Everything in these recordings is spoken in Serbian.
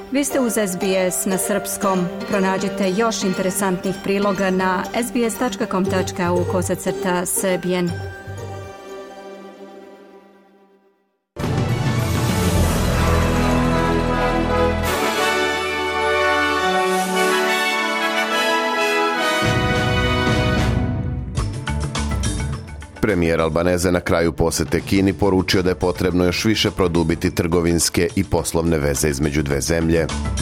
Vi ste uz SBS na srpskom. Pronađite još interesantnih priloga na sbs.com.au/srbijen. Premijer Albaneze na kraju posete Kini poručio da je potrebno još više produbiti trgovinske i poslovne veze između dve zemlje.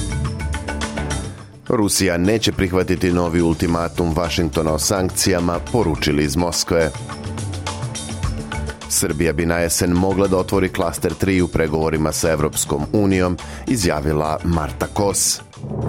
Rusija neće prihvatiti novi ultimatum Vašingtona o sankcijama, poručili iz Moskve. Srbija bi na jesen mogla da otvori klaster 3 u pregovorima sa Evropskom unijom, izjavila Marta Kos.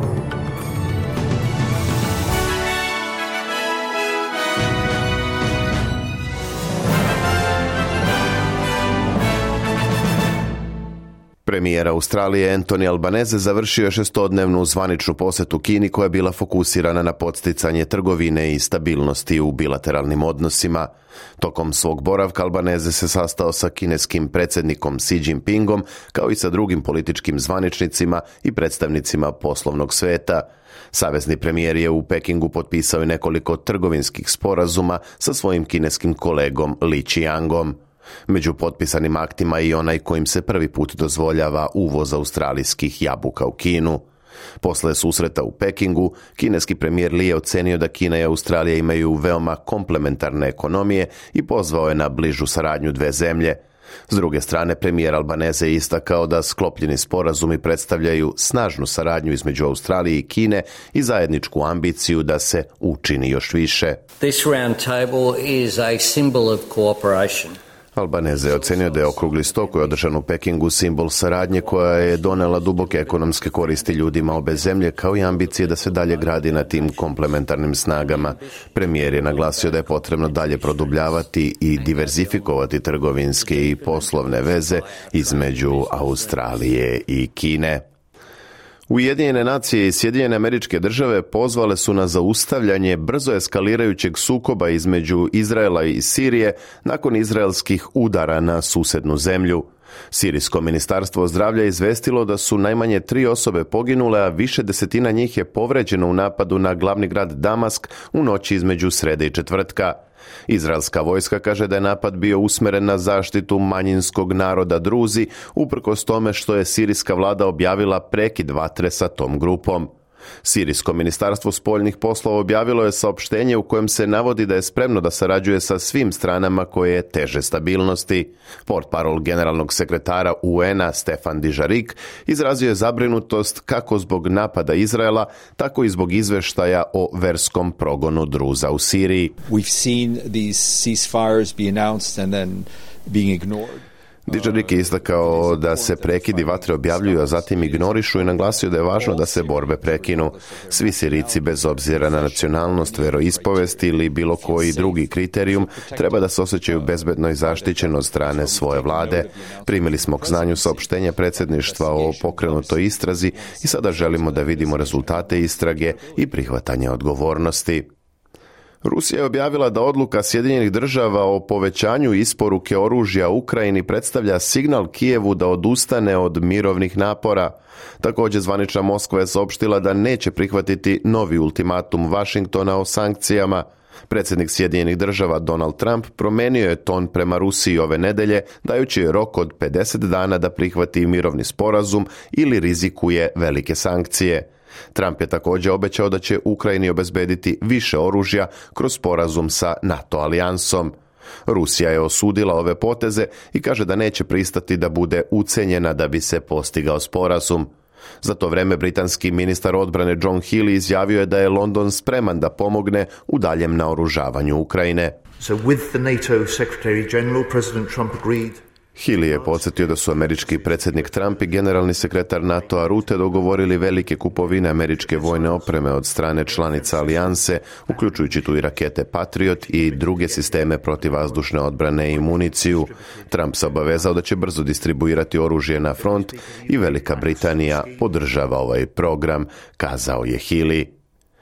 Premijer Australije Anthony Albanese završio je 6-dnevnu zvaničnu posetu Kini koja je bila fokusirana na podsticanje trgovine i stabilnosti u bilateralnim odnosima. Tokom svog boravka Albanese se sastao sa kineskim predsjednikom Xi Jinpingom kao i sa drugim političkim zvaničnicima i predstavnicima poslovnog sveta. Savezni premijer je u Pekingu potpisao i nekoliko trgovinskih sporazuma sa svojim kineskim kolegom Li Qiangom. Među potpisanim aktima i onaj kojim se prvi put dozvoljava uvoz australijskih jabuka u Kinu. Posle susreta u Pekingu, kineski premijer Li je ocenio da Kina i Australija imaju veoma komplementarne ekonomije i pozvao je na bližu saradnju dve zemlje. S druge strane, premijer Albanese je istakao da sklopljeni sporazumi predstavljaju snažnu saradnju između Australije i Kine i zajedničku ambiciju da se učini još više. This round table is a symbol of cooperation. Albanese je ocenio da je okrugli sto koji je održan u Pekingu simbol saradnje koja je donela duboke ekonomske koristi ljudima obe zemlje, kao i ambicije da se dalje gradi na tim komplementarnim snagama. Premijer je naglasio da je potrebno dalje produbljavati i diverzifikovati trgovinske i poslovne veze između Australije i Kine. Ujedinjene nacije i Sjedinjene Američke Države pozvale su na zaustavljanje brzo eskalirajućeg sukoba između Izraela i Sirije nakon izraelskih udara na susednu zemlju. Sirijsko ministarstvo zdravlja izvestilo da su najmanje 3 osobe poginule, a više desetina njih je povređeno u napadu na glavni grad Damask u noći između srede i četvrtka. Izraelska vojska kaže da je napad bio usmeren na zaštitu manjinskog naroda Druzi, uprkos tome što je sirijska vlada objavila prekid vatre sa tom grupom. Sirijsko ministarstvo spoljnih poslova objavilo je saopštenje u kojem se navodi da je spremno da sarađuje sa svim stranama koje teže stabilnosti. Portparol generalnog sekretara UN-a Stefan Dujarric izrazio je zabrinutost kako zbog napada Izraela, tako i zbog izveštaja o verskom progonu Druza u Siriji. We've seen these ceasefires be announced and then being ignored. Dujarric je istakao da se prekidi vatre objavljuju, a zatim ignorišu i naglasio da je važno da se borbe prekinu. Svi Sirijci, bez obzira na nacionalnost, veroispovest ili bilo koji drugi kriterijum, treba da se osjećaju bezbedno i zaštićeno od strane svoje vlade. Primili smo k znanju saopštenja predsjedništva o pokrenutoj istrazi i sada želimo da vidimo rezultate istrage i prihvatanje odgovornosti. Rusija je objavila da odluka Sjedinjenih Država o povećanju isporuke oružja Ukrajini predstavlja signal Kijevu da odustane od mirovnih napora. Također zvanična Moskva je saopštila da neće prihvatiti novi ultimatum Vašingtona o sankcijama. Predsjednik Sjedinjenih Država Donald Trump promenio je ton prema Rusiji ove nedelje, dajući joj rok od 50 dana da prihvati mirovni sporazum ili rizikuje velike sankcije. Trump je također obećao da će Ukrajini obezbediti više oružja kroz sporazum sa NATO alijansom. Rusija je osudila ove poteze i kaže da neće pristati da bude ucenjena da bi se postigao sporazum. Za to vreme britanski ministar odbrane John Healey izjavio je da je London spreman da pomogne u daljem naoružavanju Ukrajine. So with the NATO Secretary General, President Trump agreed. Healey je podsjetio da su američki predsjednik Trump i generalni sekretar NATO-a Rutte dogovorili velike kupovine američke vojne opreme od strane članica alijanse, uključujući tu i rakete Patriot i druge sisteme protivvazdušne odbrane i municiju. Trump se obavezao da će brzo distribuirati oružje na front i Velika Britanija podržava ovaj program, kazao je Healey.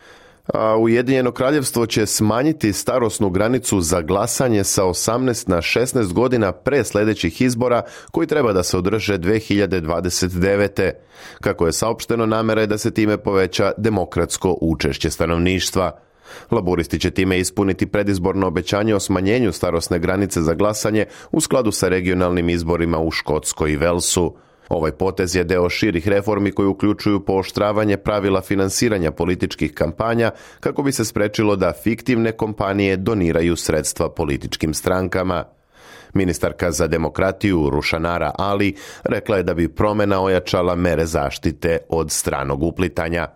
A Ujedinjeno kraljevstvo će smanjiti starosnu granicu za glasanje sa 18 na 16 godina pre sljedećih izbora koji treba da se održe 2029. Kako je saopšteno, namera je da se time poveća demokratsko učešće stanovništva. Laburisti će time ispuniti predizborno obećanje o smanjenju starosne granice za glasanje u skladu sa regionalnim izborima u Škotskoj i Velsu. Ovaj potez je deo širih reformi koji uključuju pooštravanje pravila finansiranja političkih kampanja kako bi se sprečilo da fiktivne kompanije doniraju sredstva političkim strankama. Ministarka za demokratiju Rushanara Ali rekla je da bi promjena ojačala mere zaštite od stranog uplitanja.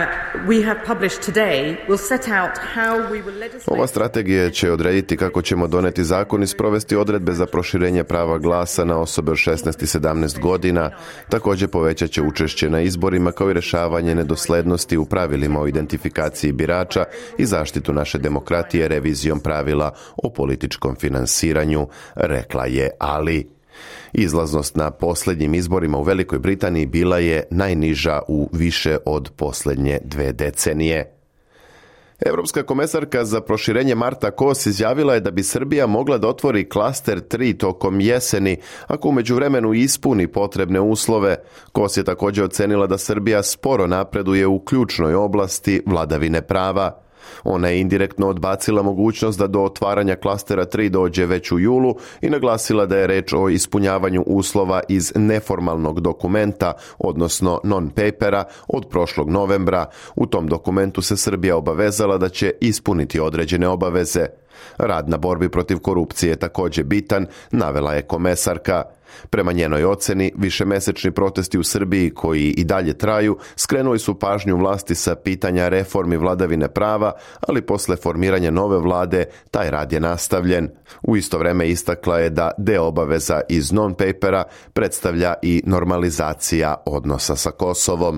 Ova strategija će odrediti kako ćemo doneti zakon i sprovesti odredbe za proširenje prava glasa na osobe od 16 i 17 godina. Također povećat će učešće na izborima kao i rješavanje nedoslednosti u pravilima o identifikaciji birača i zaštitu naše demokratije revizijom pravila o političkom finansiranju, rekla je Ali. Izlaznost na posljednjim izborima u Velikoj Britaniji bila je najniža u više od posljednje 2 decenije. Europska komesarka za proširenje Marta Kos izjavila je da bi Srbija mogla da otvori klaster 3 tokom jeseni, ako u međuvremenu ispuni potrebne uslove. Kos je također ocenila da Srbija sporo napreduje u ključnoj oblasti vladavine prava. Ona je indirektno odbacila mogućnost da do otvaranja klastera 3 dođe već u julu i naglasila da je reč o ispunjavanju uslova iz neformalnog dokumenta, odnosno non-papera, od prošlog novembra. U tom dokumentu se Srbija obavezala da će ispuniti određene obaveze. Rad na borbi protiv korupcije je također bitan, navela je komesarka. Prema njenoj oceni, višemesečni protesti u Srbiji, koji i dalje traju, skrenuli su pažnju vlasti sa pitanja reformi vladavine prava, ali posle formiranja nove vlade taj rad je nastavljen. U isto vrijeme istakla je da deo obaveza iz non-papera predstavlja i normalizacija odnosa sa Kosovom.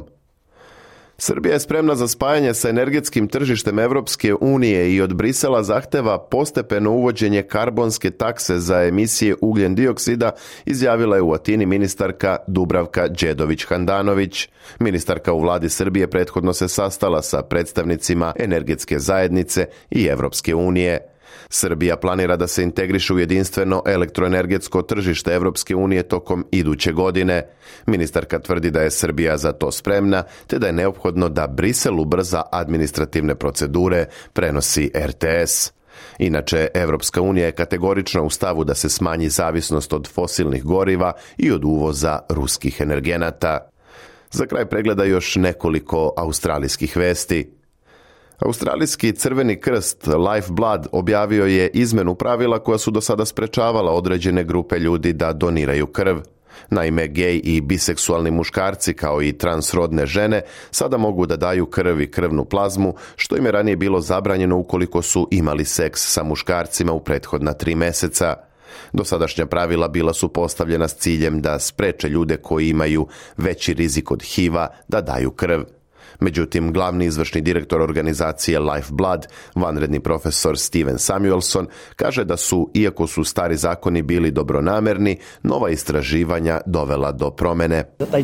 Srbija je spremna za spajanje sa energetskim tržištem Evropske unije i od Brisela zahteva postepeno uvođenje karbonske takse za emisije ugljen dioksida, izjavila je u Atini ministarka Dubravka Đedović-Handanović. Ministarka u vladi Srbije prethodno se sastala sa predstavnicima energetske zajednice i Evropske unije. Srbija planira da se integriše u jedinstveno elektroenergetsko tržište Evropske unije tokom iduće godine. Ministarka tvrdi da je Srbija za to spremna, te da je neophodno da Brisel ubrza administrativne procedure, prenosi RTS. Inače, Evropska unija je kategorična u stavu da se smanji zavisnost od fosilnih goriva i od uvoza ruskih energenata. Za kraj pregleda još nekoliko australijskih vesti. Australijski Crveni krst Lifeblood objavio je izmenu pravila koja su do sada sprečavala određene grupe ljudi da doniraju krv. Naime, gej i biseksualni muškarci kao i transrodne žene sada mogu da daju krv i krvnu plazmu, što im je ranije bilo zabranjeno ukoliko su imali seks sa muškarcima u prethodna 3 meseca. Dosadašnja pravila bila su postavljena s ciljem da spreče ljude koji imaju veći rizik od HIV-a da daju krv. Međutim, glavni izvršni direktor organizacije Lifeblood, vanredni profesor Steven Samuelson, kaže da su, iako su stari zakoni bili dobronamerni, nova istraživanja dovela do promjene.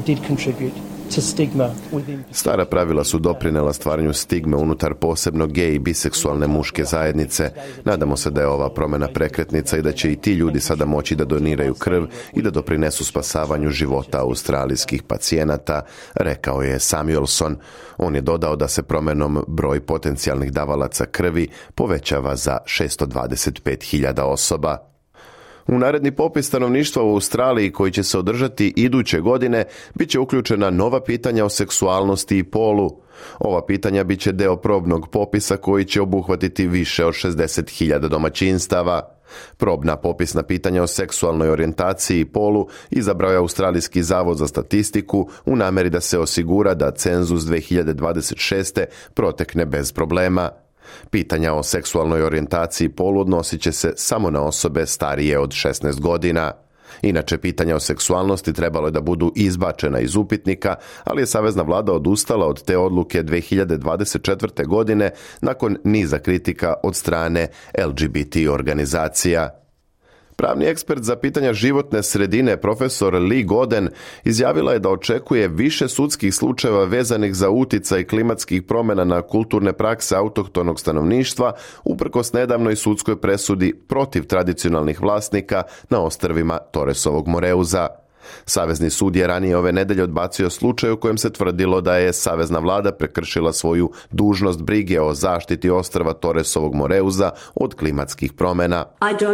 Stara pravila su doprinela stvaranju stigme unutar posebno gej i biseksualne muške zajednice. Nadamo se da je ova promjena prekretnica i da će i ti ljudi sada moći da doniraju krv i da doprinesu spasavanju života australijskih pacijenata, rekao je Samuelson. On je dodao da se promjenom broj potencijalnih davalaca krvi povećava za 625.000 osoba. U naredni popis stanovništva u Australiji, koji će se održati iduće godine, bit će uključena nova pitanja o seksualnosti i polu. Ova pitanja bit će deo probnog popisa koji će obuhvatiti više od 60.000 domaćinstava. Probna popisna pitanja o seksualnoj orijentaciji i polu izabrao je Australijski zavod za statistiku u namjeri da se osigura da cenzus 2026. protekne bez problema. Pitanja o seksualnoj orijentaciji i polu odnosit će se samo na osobe starije od 16 godina. Inače, pitanja o seksualnosti trebalo je da budu izbačena iz upitnika, ali je savezna vlada odustala od te odluke 2024. godine nakon niza kritika od strane LGBT organizacija. Pravni ekspert za pitanja životne sredine, profesor Lee Goden, izjavila je da očekuje više sudskih slučajeva vezanih za uticaj klimatskih promjena na kulturne prakse autohtonog stanovništva, uprkos nedavnoj sudskoj presudi protiv tradicionalnih vlasnika na ostrvima Torresovog Moreuza. Savezni sud je ranije ove nedelje odbacio slučaj u kojem se tvrdilo da je savezna vlada prekršila svoju dužnost brige o zaštiti ostrva Torresovog Moreuza od klimatskih promjena.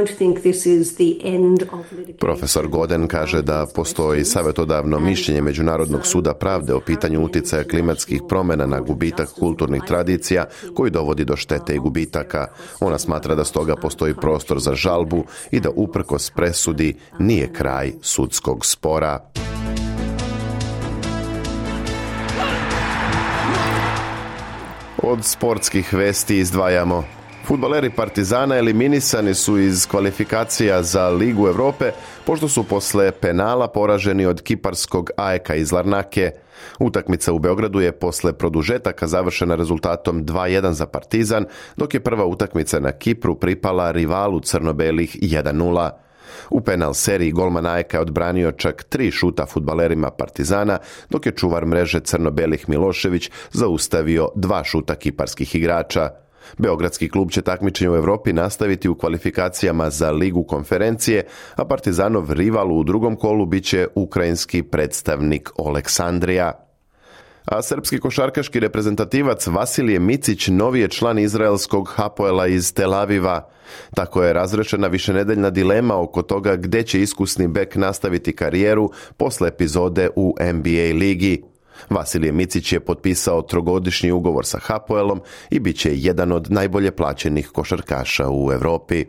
Profesor Goden kaže da postoji savjetodavno mišljenje Međunarodnog suda pravde o pitanju uticaja klimatskih promjena na gubitak kulturnih tradicija koji dovodi do štete i gubitaka. Ona smatra da stoga postoji prostor za žalbu i da uprkos presudi nije kraj sudskog spora. Od sportskih vesti izdvajamo. Fudbaleri Partizana eliminisani su iz kvalifikacija za Ligu Europe pošto su posle penala poraženi od kiparskog AEK iz Larnake. Utakmica u Beogradu je posle produžetaka završena rezultatom 2:1 za Partizan, dok je prva utakmica na Kipru pripala rivalu crno-belih 1:0. U penal seriji golman AEK je odbranio čak 3 šuta fudbalerima Partizana, dok je čuvar mreže crno-belih Milošević zaustavio 2 šuta kiparskih igrača. Beogradski klub će takmičenje u Europi nastaviti u kvalifikacijama za Ligu konferencije, a Partizanov rival u drugom kolu biće ukrajinski predstavnik Oleksandrija. A srpski košarkaški reprezentativac Vasilije Micić novi je član izraelskog Hapoela iz Tel Aviva. Tako je razrešena višenedeljna dilema oko toga gdje će iskusni bek nastaviti karijeru posle epizode u NBA ligi. Vasilije Micić je potpisao 3-godišnji ugovor sa Hapoelom i bit će jedan od najbolje plaćenih košarkaša u Europi.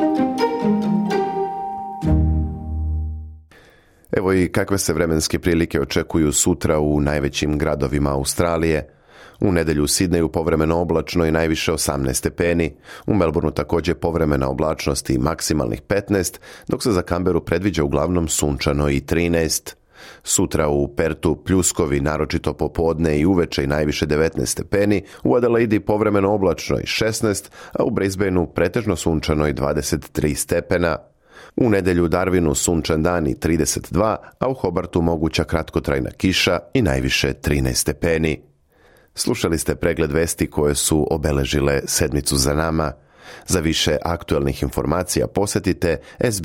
Evo i kakve se vremenske prilike očekuju sutra u najvećim gradovima Australije. U nedjelju u Sidneju povremeno oblačno i najviše 18 stepeni. U Melbourneu također povremena oblačnost i maksimalnih 15, dok se za Canberru predviđa uglavnom sunčano i 13. Sutra u Pertu pljuskovi, naročito popodne i uveče i najviše 19 stepeni, u Adelaidi povremeno oblačno i 16, a u Brisbaneu pretežno sunčano i 23 stepena. U nedjelju u Darwinu sunčan dan i 32, a u Hobartu moguća kratkotrajna kiša i najviše 13 stepeni. Slušali ste pregled vesti koje su obeležile sedmicu za nama. Za više aktualnih informacija posjetite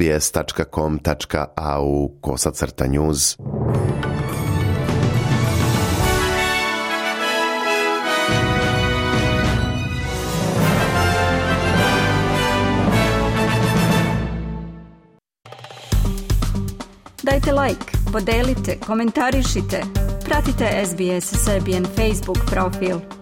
sbs.com.au/news. Dajte like, podelite, komentarišite. Pratite SBS Serbian Facebook profil.